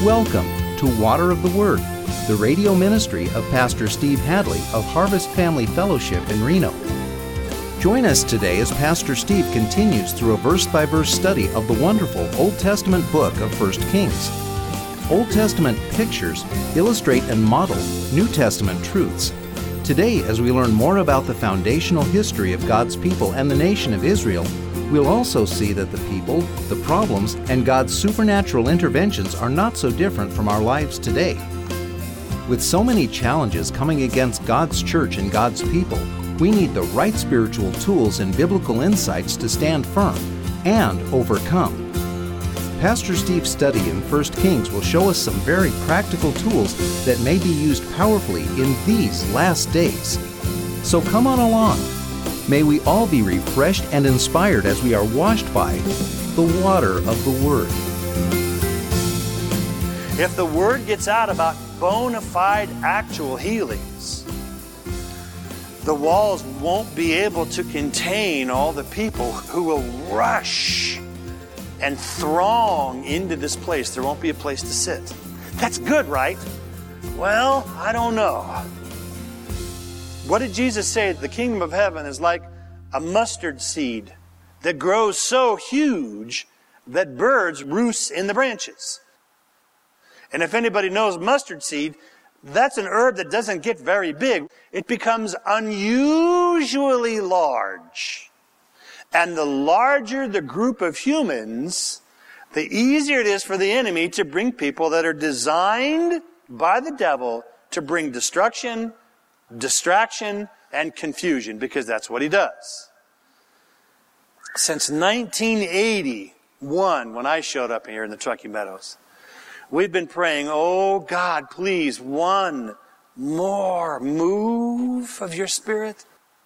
Welcome to Water of the Word, the radio ministry of Pastor Steve Hadley of Harvest Family Fellowship in Reno. Join us today as Pastor Steve continues through a verse-by-verse study of the wonderful Old Testament book of 1 Kings. Old Testament pictures illustrate and model New Testament truths. Today, as we learn more about the foundational history of God's people and the nation of Israel, we'll also see that the people, the problems, and God's supernatural interventions are not so different from our lives today. With so many challenges coming against God's church and God's people, we need the right spiritual tools and biblical insights to stand firm and overcome. Pastor Steve's study in 1 Kings will show us some very practical tools that may be used powerfully in these last days. So come on along. May we all be refreshed and inspired as we are washed by the water of the Word. If the Word gets out about bona fide actual healings, the walls won't be able to contain all the people who will rush and throng into this place. There won't be a place to sit. That's good, right? Well, I don't know. What did Jesus say? The kingdom of heaven is like a mustard seed that grows so huge that birds roost in the branches. And if anybody knows mustard seed, that's an herb that doesn't get very big. It becomes unusually large. And the larger the group of humans, the easier it is for the enemy to bring people that are designed by the devil to bring destruction, distraction, and confusion, because that's what he does. Since 1981, when I showed up here in the Truckee Meadows, we've been praying, oh God, please, one more move of your Spirit.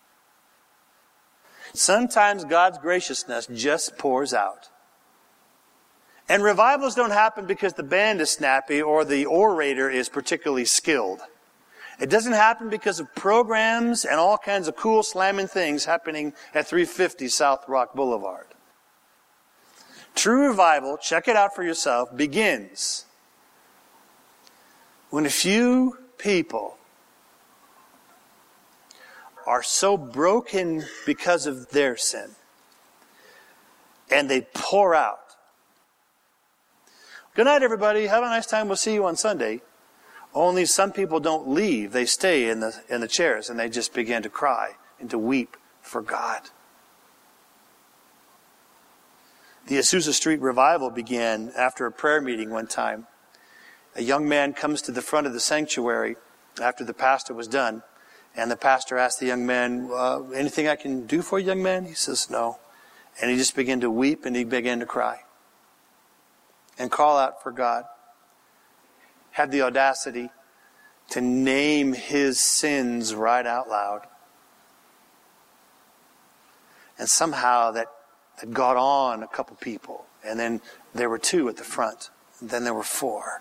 Sometimes God's graciousness just pours out. And revivals don't happen because the band is snappy or the orator is particularly skilled. It doesn't happen because of programs and all kinds of cool slamming things happening at 350 South Rock Boulevard. True revival, check it out for yourself, begins when a few people are so broken because of their sin and they pour out. Good night, everybody. Have a nice time. We'll see you on Sunday. Only some people don't leave. They stay in the chairs and they just begin to cry and to weep for God. The Azusa Street revival began after a prayer meeting one time. A young man comes to the front of the sanctuary after the pastor was done, and the pastor asked the young man, anything I can do for you, young man? He says, no. And he just began to weep and he began to cry and call out for God. Had the audacity to name his sins right out loud. And somehow that got on a couple people. And then there were 2 at the front. And then there were 4.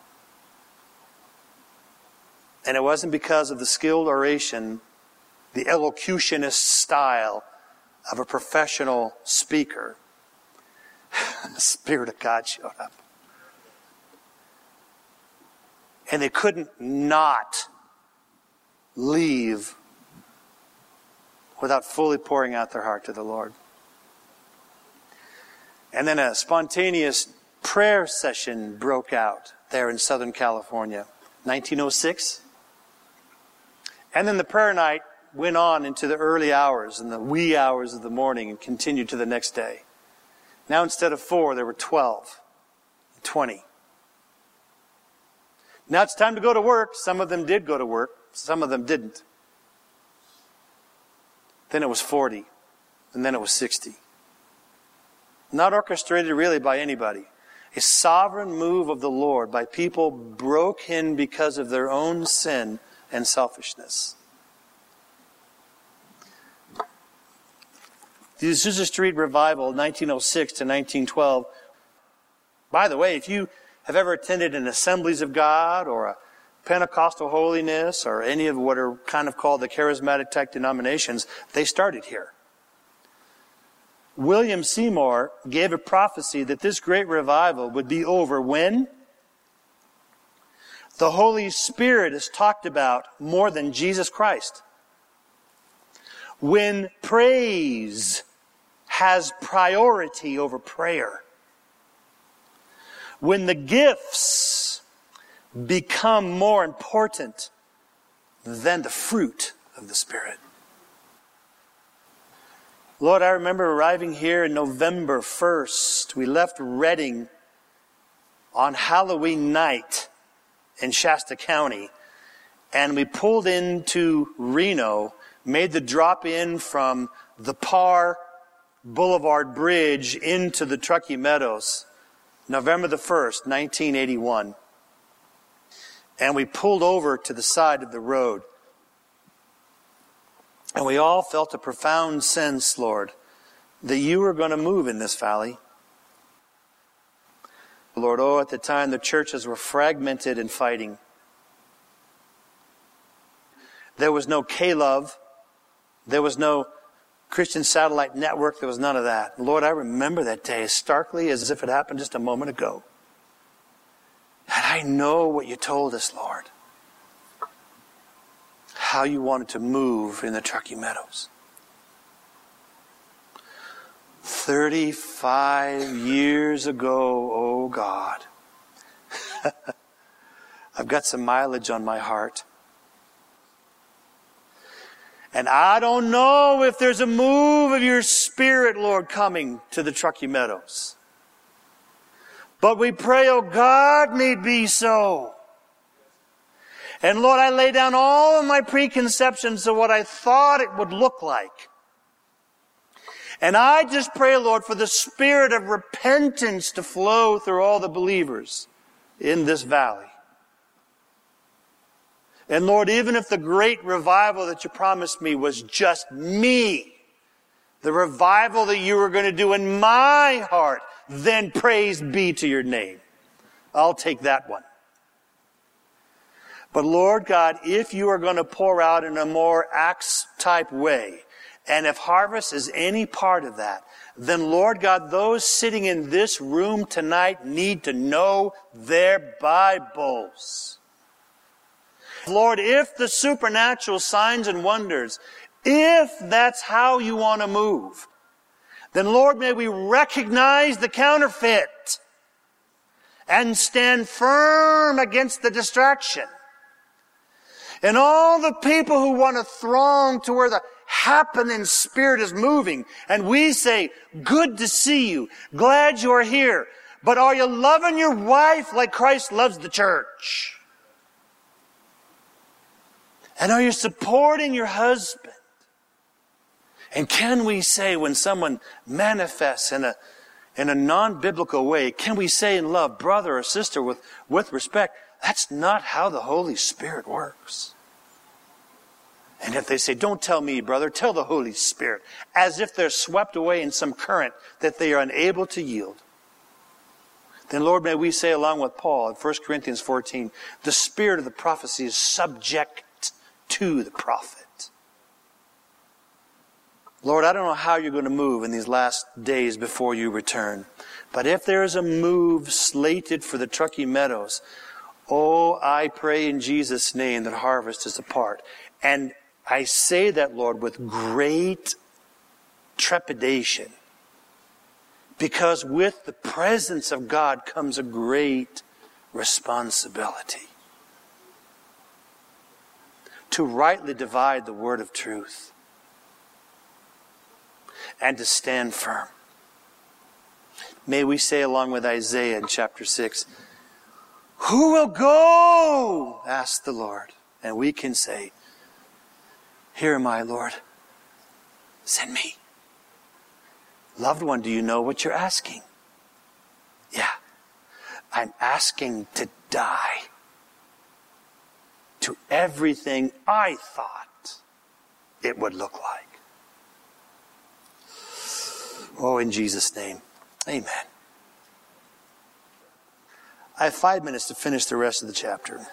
And it wasn't because of the skilled oration, the elocutionist style of a professional speaker. The Spirit of God showed up. And they couldn't not leave without fully pouring out their heart to the Lord. And then a spontaneous prayer session broke out there in Southern California, 1906. And then the prayer night went on into the early hours and the wee hours of the morning and continued to the next day. Now instead of 4, there were 12, 20. Now it's time to go to work. Some of them did go to work. Some of them didn't. Then it was 40. And then it was 60. Not orchestrated really by anybody. A sovereign move of the Lord by people broken because of their own sin and selfishness. The Azusa Street Revival, 1906 to 1912. By the way, if you have ever attended an Assemblies of God or a Pentecostal holiness or any of what are kind of called the charismatic type denominations, they started here. William Seymour gave a prophecy that this great revival would be over when? The Holy Spirit is talked about more than Jesus Christ. When praise has priority over prayer. When the gifts become more important than the fruit of the Spirit. Lord, I remember arriving here on November 1st. We left Redding on Halloween night in Shasta County, and we pulled into Reno, made the drop in from the Parr Boulevard Bridge into the Truckee Meadows, November the 1st, 1981. And we pulled over to the side of the road. And we all felt a profound sense, Lord, that you were going to move in this valley. Lord, at the time the churches were fragmented and fighting. There was no K-Love. There was no Christian Satellite Network. There was none of that. Lord, I remember that day as starkly as if it happened just a moment ago. And I know what you told us, Lord. How you wanted to move in the Truckee Meadows. 35 years ago, oh God. I've got some mileage on my heart. And I don't know if there's a move of your Spirit, Lord, coming to the Truckee Meadows. But we pray, oh God, may it be so. And Lord, I lay down all of my preconceptions of what I thought it would look like. And I just pray, Lord, for the spirit of repentance to flow through all the believers in this valley. And Lord, even if the great revival that you promised me was just me, the revival that you were going to do in my heart, then praise be to your name. I'll take that one. But Lord God, if you are going to pour out in a more Acts-type way, and if harvest is any part of that, then Lord God, those sitting in this room tonight need to know their Bibles. Lord, if the supernatural signs and wonders, if that's how you want to move, then Lord, may we recognize the counterfeit and stand firm against the distraction. And all the people who want to throng to where the happening Spirit is moving. And we say, good to see you. Glad you are here. But are you loving your wife like Christ loves the church? And are you supporting your husband? And can we say when someone manifests in a non-biblical way, can we say in love, brother or sister, with respect, that's not how the Holy Spirit works. And if they say, don't tell me, brother, tell the Holy Spirit, as if they're swept away in some current that they are unable to yield, then Lord, may we say along with Paul in 1 Corinthians 14, the spirit of the prophecy is subject to the prophet. Lord, I don't know how you're going to move in these last days before you return. But if there is a move slated for the Truckee Meadows, I pray in Jesus' name that harvest is a part. And I say that, Lord, with great trepidation. Because with the presence of God comes a great responsibility. To rightly divide the word of truth. And to stand firm. May we say along with Isaiah in chapter 6, who will go? Asked the Lord. And we can say, here am I, Lord. Send me. Loved one, do you know what you're asking? Yeah. I'm asking to die to everything I thought it would look like. In Jesus' name. Amen. I have 5 minutes to finish the rest of the chapter.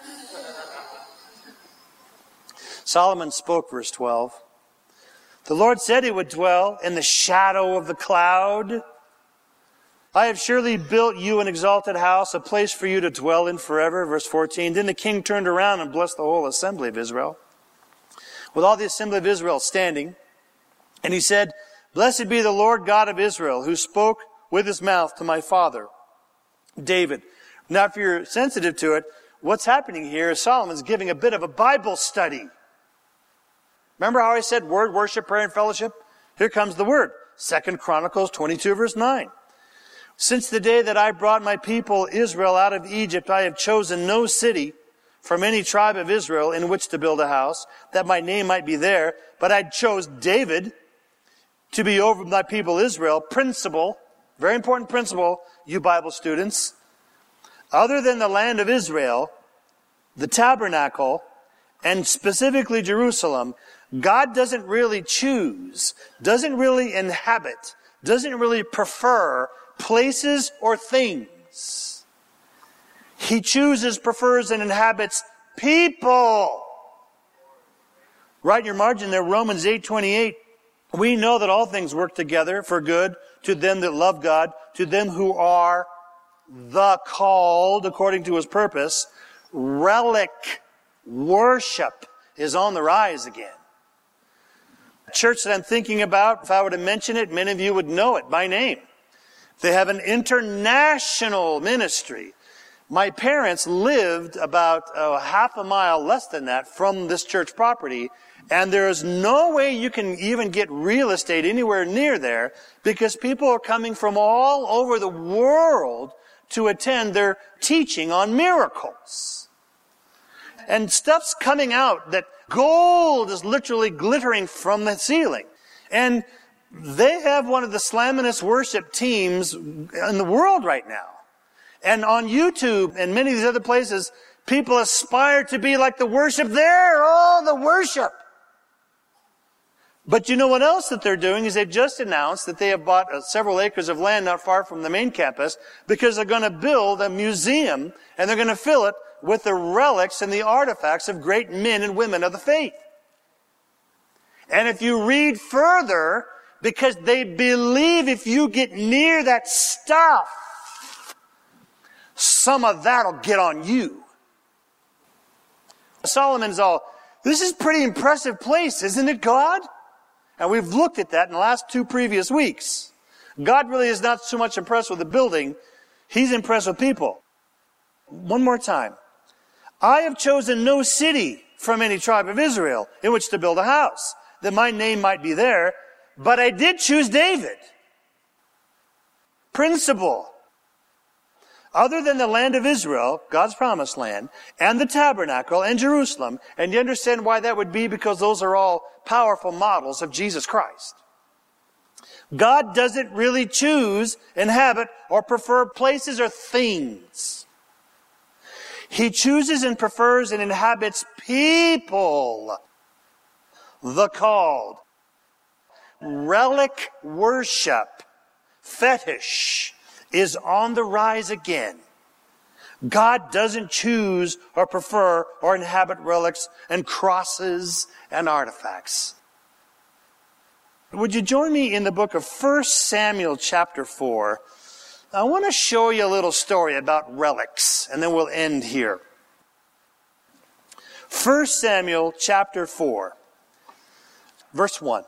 Solomon spoke, verse 12. The Lord said he would dwell in the shadow of the cloud. I have surely built you an exalted house, a place for you to dwell in forever. Verse 14. Then the king turned around and blessed the whole assembly of Israel, with all the assembly of Israel standing. And he said, Blessed be the Lord God of Israel, who spoke with his mouth to my father, David. Now, if you're sensitive to it, what's happening here is Solomon's giving a bit of a Bible study. Remember how I said word, worship, prayer, and fellowship? Here comes the word. 2 Chronicles 22, verse 9. Since the day that I brought my people Israel out of Egypt, I have chosen no city from any tribe of Israel in which to build a house, that my name might be there. But I chose David to be over my people Israel. Principle, very important principle, you Bible students. Other than the land of Israel, the tabernacle, and specifically Jerusalem, God doesn't really choose, doesn't really inhabit, doesn't really prefer places or things. He chooses, prefers, and inhabits people. Write in your margin there, Romans 8:28. We know that all things work together for good to them that love God, to them who are the called according to his purpose. Relic worship is on the rise again. The church that I'm thinking about, if I were to mention it, many of you would know it by name. They have an international ministry. My parents lived about half a mile less than that from this church property, and there is no way you can even get real estate anywhere near there because people are coming from all over the world to attend their teaching on miracles. And stuff's coming out that gold is literally glittering from the ceiling. And they have one of the slamminest worship teams in the world right now. And on YouTube and many of these other places, people aspire to be like the worship there. Oh, the worship. But you know what else that they're doing is they've just announced that they have bought several acres of land not far from the main campus because they're going to build a museum and they're going to fill it with the relics and the artifacts of great men and women of the faith. And if you read further, because they believe if you get near that stuff, some of that'll get on you. Solomon's all, this is a pretty impressive place, isn't it, God? And we've looked at that in the last 2 previous weeks. God really is not so much impressed with the building. He's impressed with people. One more time. I have chosen no city from any tribe of Israel in which to build a house, that my name might be there, but I did choose David. Principle. Other than the land of Israel, God's promised land, and the tabernacle, and Jerusalem, and you understand why that would be, because those are all powerful models of Jesus Christ. God doesn't really choose, inhabit, or prefer places or things. He chooses and prefers and inhabits people, the called. Relic worship, fetish, is on the rise again. God doesn't choose or prefer or inhabit relics and crosses and artifacts. Would you join me in the book of 1 Samuel chapter 4? I want to show you a little story about relics, and then we'll end here. 1 Samuel chapter 4, verse 1.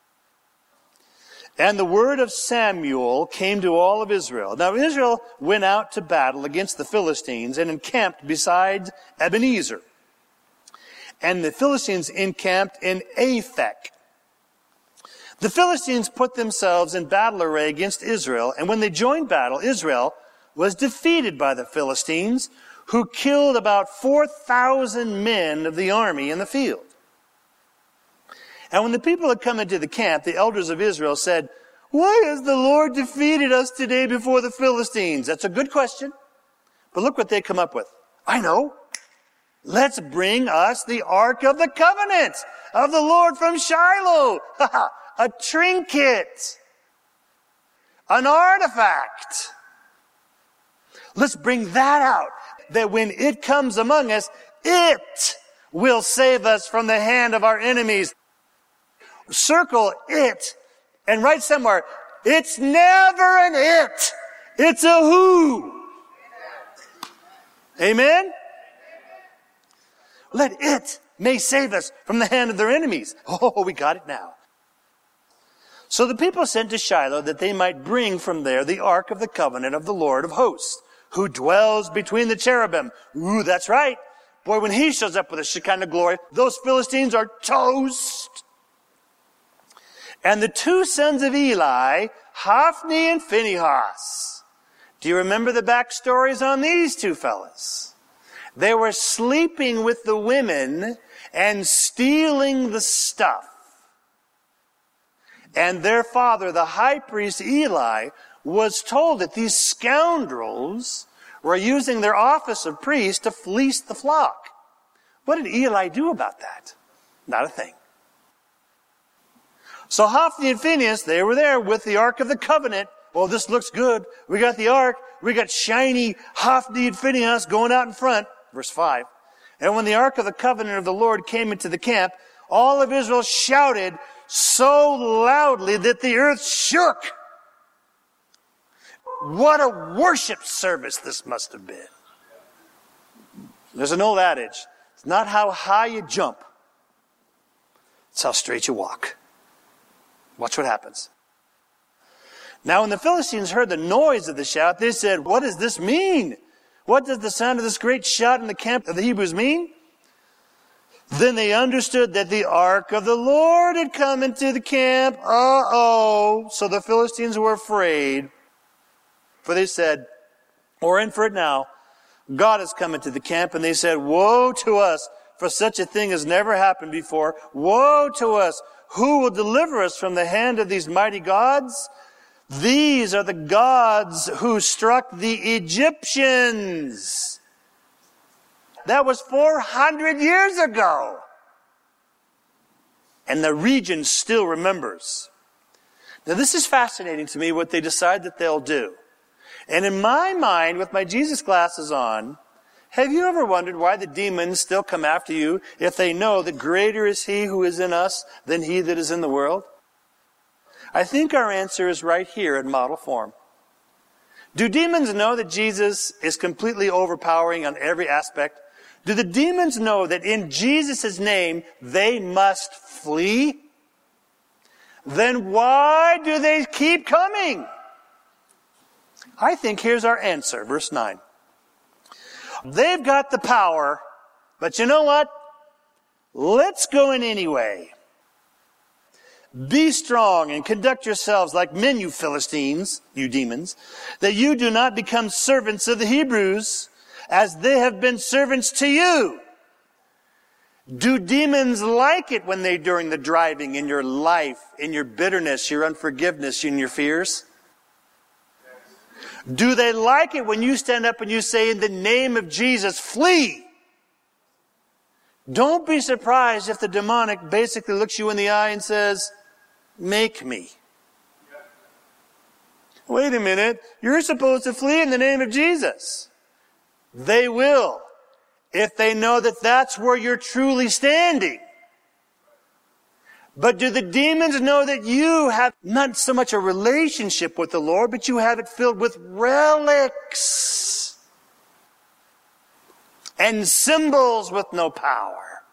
And the word of Samuel came to all of Israel. Now Israel went out to battle against the Philistines and encamped beside Ebenezer. And the Philistines encamped in Aphek. The Philistines put themselves in battle array against Israel, and when they joined battle, Israel was defeated by the Philistines, who killed about 4,000 men of the army in the field. And when the people had come into the camp, the elders of Israel said, "Why has the Lord defeated us today before the Philistines?" That's a good question. But look what they come up with. I know. Let's bring us the Ark of the Covenant of the Lord from Shiloh. A trinket. An artifact. Let's bring that out, that when it comes among us, it will save us from the hand of our enemies. Circle it and write somewhere, it's never an it. It's a who. Amen? Let it may save us from the hand of their enemies. Oh, we got it now. So the people sent to Shiloh that they might bring from there the ark of the covenant of the Lord of hosts, who dwells between the cherubim. Ooh, that's right. Boy, when he shows up with a Shekinah glory, those Philistines are toast. And the two sons of Eli, Hophni and Phinehas. Do you remember the backstories on these two fellas? They were sleeping with the women and stealing the stuff. And their father, the high priest Eli, was told that these scoundrels were using their office of priest to fleece the flock. What did Eli do about that? Not a thing. So Hophni and Phinehas, they were there with the Ark of the Covenant. Well, this looks good. We got the Ark. We got shiny Hophni and Phinehas going out in front. Verse 5. And when the Ark of the Covenant of the Lord came into the camp, all of Israel shouted so loudly that the earth shook. What a worship service this must have been. There's an old adage. It's not how high you jump. It's how straight you walk. Watch what happens. Now when the Philistines heard the noise of the shout, they said, what does this mean? What does the sound of this great shout in the camp of the Hebrews mean? Then they understood that the ark of the Lord had come into the camp. Uh-oh. So the Philistines were afraid. For they said, we're in for it now. God has come into the camp. And they said, woe to us, for such a thing has never happened before. Woe to us. Who will deliver us from the hand of these mighty gods? These are the gods who struck the Egyptians. That was 400 years ago. And the region still remembers. Now this is fascinating to me, what they decide that they'll do. And in my mind, with my Jesus glasses on, have you ever wondered why the demons still come after you if they know that greater is he who is in us than he that is in the world? I think our answer is right here in model form. Do demons know that Jesus is completely overpowering on every aspect? Do the demons know that in Jesus' name they must flee? Then why do they keep coming? I think here's our answer, verse 9. They've got the power, but you know what? Let's go in anyway. Be strong and conduct yourselves like men, you Philistines, you demons, that you do not become servants of the Hebrews, as they have been servants to you. Do demons like it when they're during the driving in your life, in your bitterness, your unforgiveness, in your fears? Do they like it when you stand up and you say, in the name of Jesus, flee? Don't be surprised if the demonic basically looks you in the eye and says, make me. Wait a minute. You're supposed to flee in the name of Jesus. They will, if they know that that's where you're truly standing. But do the demons know that you have not so much a relationship with the Lord, but you have it filled with relics and symbols with no power?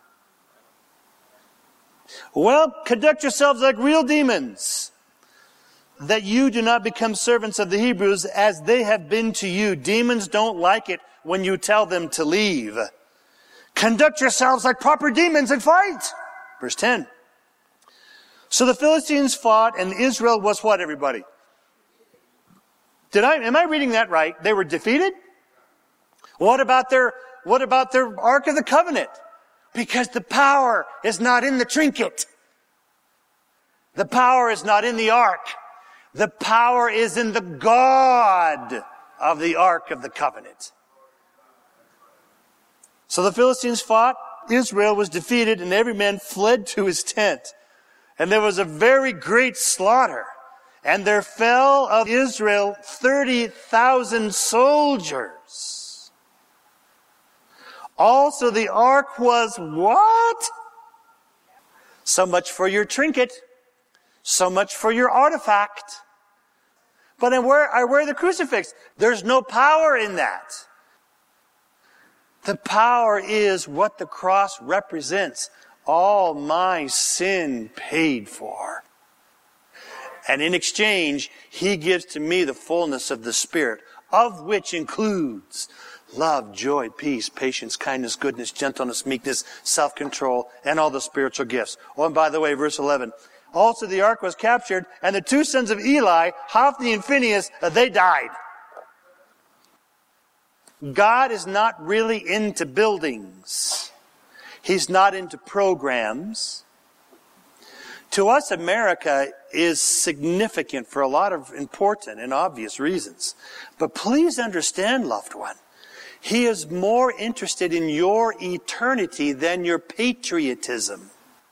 Well, conduct yourselves like real demons, that you do not become servants of the Hebrews as they have been to you. Demons don't like it when you tell them to leave. Conduct yourselves like proper demons and fight. Verse 10. So the Philistines fought, and Israel was what, everybody? Am I reading that right? They were defeated? What about their Ark of the Covenant? Because the power is not in the trinket. The power is not in the Ark. The power is in the God of the Ark of the Covenant. So the Philistines fought, Israel was defeated, and every man fled to his tent. And there was a very great slaughter. And there fell of Israel 30,000 soldiers. Also the ark was what? So much for your trinket. So much for your artifact. But I wear the crucifix. There's no power in that. The power is what the cross represents. All my sin paid for. And in exchange, He gives to me the fullness of the Spirit, of which includes love, joy, peace, patience, kindness, goodness, gentleness, meekness, self-control, and all the spiritual gifts. Oh, and by the way, verse 11. Also the ark was captured, and the two sons of Eli, Hophni and Phinehas, they died. God is not really into buildings. He's not into programs. To us, America is significant for a lot of important and obvious reasons. But please understand, loved one, He is more interested in your eternity than your patriotism.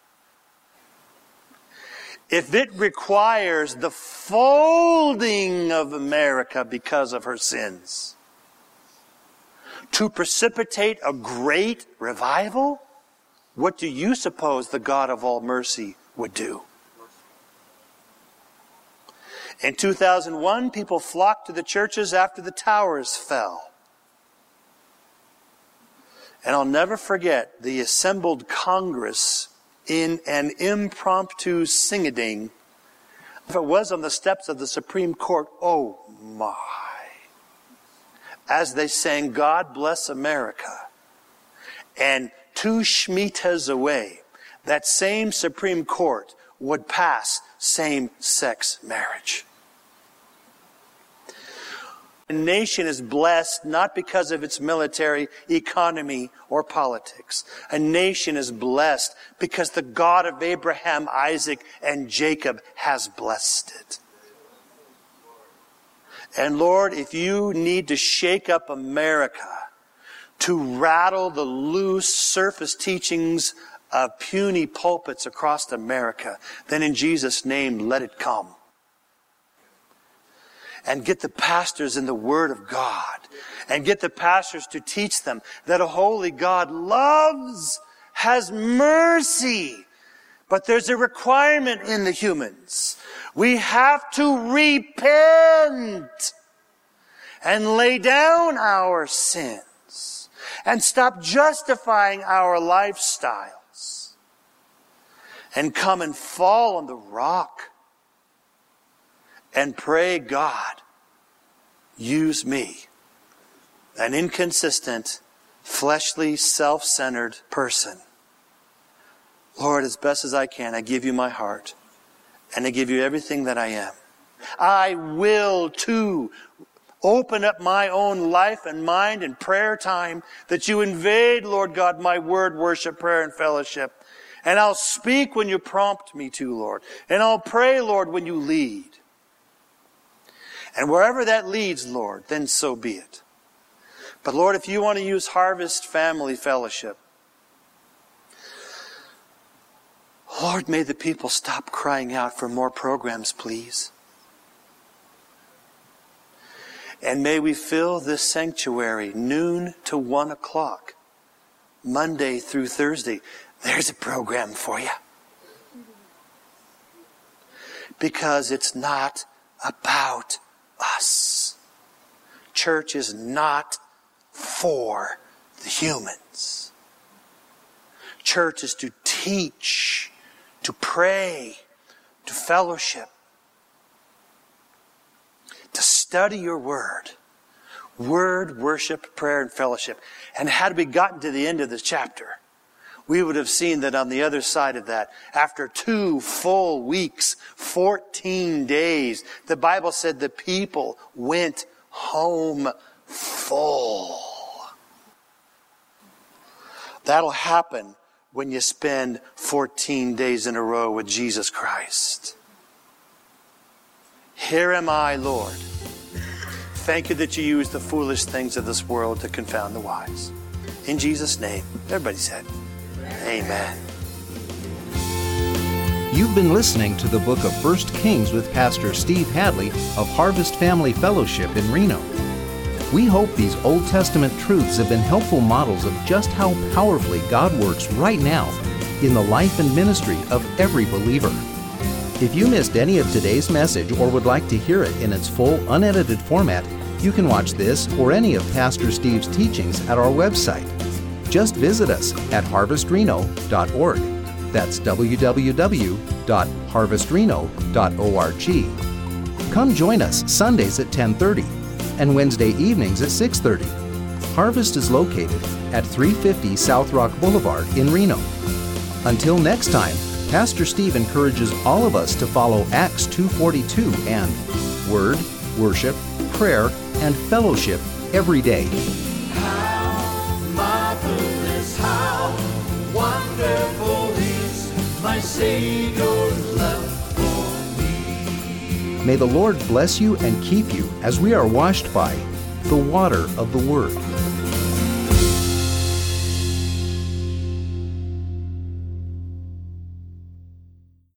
If it requires the folding of America because of her sins to precipitate a great revival, what do you suppose the God of all mercy would do? In 2001, people flocked to the churches after the towers fell. And I'll never forget the assembled Congress in an impromptu sing-a-ding. If it was on the steps of the Supreme Court, oh my. As they sang, God Bless America. And 2 shmitas away, that same Supreme Court would pass same-sex marriage. A nation is blessed not because of its military, economy, or politics. A nation is blessed because the God of Abraham, Isaac, and Jacob has blessed it. And Lord, if you need to shake up America to rattle the loose surface teachings of puny pulpits across America, then in Jesus' name, let it come. And get the pastors in the Word of God. And get the pastors to teach them that a holy God loves, has mercy. But there's a requirement in the humans. We have to repent and lay down our sins and stop justifying our lifestyles and come and fall on the rock and pray, God, use me, an inconsistent, fleshly, self-centered person. Lord, as best as I can, I give you my heart, and I give you everything that I am. I will, too, open up my own life and mind and prayer time, that you invade, Lord God, my word, worship, prayer, and fellowship. And I'll speak when you prompt me to, Lord. And I'll pray, Lord, when you lead. And wherever that leads, Lord, then so be it. But Lord, if you want to use Harvest Family Fellowship, Lord, may the people stop crying out for more programs, please. And may we fill this sanctuary noon to 1 o'clock, Monday through Thursday. There's a program for you. Because it's not about us. Church is not for the humans. Church is to teach, to pray, to fellowship, to study your word. Word, worship, prayer, and fellowship. And had we gotten to the end of this chapter, we would have seen that on the other side of that, after 2 full weeks, 14 days, the Bible said the people went home full. That'll happen when you spend 14 days in a row with Jesus Christ. Here am I, Lord. Thank you that you use the foolish things of this world to confound the wise. In Jesus' name, everybody said, Amen. You've been listening to the book of 1 Kings with Pastor Steve Hadley of Harvest Family Fellowship in Reno. We hope these Old Testament truths have been helpful models of just how powerfully God works right now in the life and ministry of every believer. If you missed any of today's message or would like to hear it in its full, unedited format, you can watch this or any of Pastor Steve's teachings at our website. Just visit us at harvestreno.org. That's www.harvestreno.org. Come join us Sundays at 10:30 and Wednesday evenings at 6:30. Harvest is located at 350 South Rock Boulevard in Reno. Until next time, Pastor Steve encourages all of us to follow Acts 2:42 and Word, Worship, Prayer, and Fellowship every day. How marvelous, how wonderful is my Savior's love for me. May the Lord bless you and keep you as we are washed by the water of the Word.